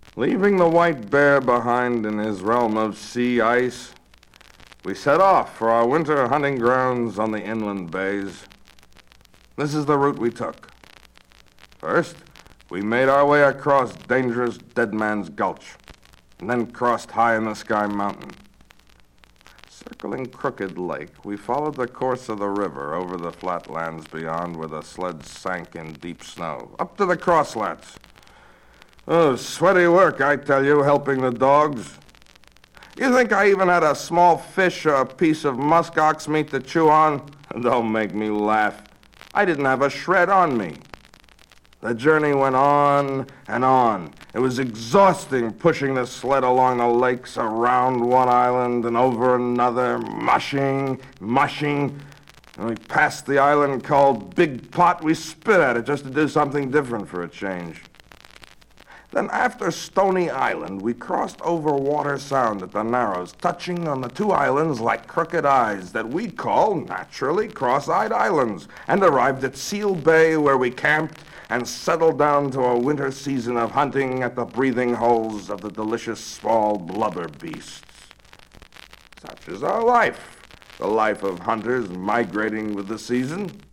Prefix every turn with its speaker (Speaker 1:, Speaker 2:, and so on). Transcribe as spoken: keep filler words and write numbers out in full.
Speaker 1: Leaving the white bear behind in his realm of sea ice, we set off for our winter hunting grounds on the inland bays. This is the route we took. First, we made our way across dangerous Dead Man's Gulch, and then crossed High in the Sky Mountain. Circling Crooked Lake, we followed the course of the river over the flatlands beyond where the sleds sank in deep snow, up to the crosslets. Oh, sweaty work, I tell you, helping the dogs. You think I even had a small fish or a piece of muskox meat to chew on? Don't make me laugh. I didn't have a shred on me. The journey went on and on. It was exhausting pushing the sled along the lakes, around one island and over another, mushing, mushing. When we passed the island called Big Pot, we spit at it just to do something different for a change. Then after Stony Island, we crossed over Water Sound at the Narrows, touching on the two islands like crooked eyes that we call, naturally, Cross-Eyed Islands, and arrived at Seal Bay, where we camped and settled down to a winter season of hunting at the breathing holes of the delicious small blubber beasts. Such is our life, the life of hunters migrating with the season.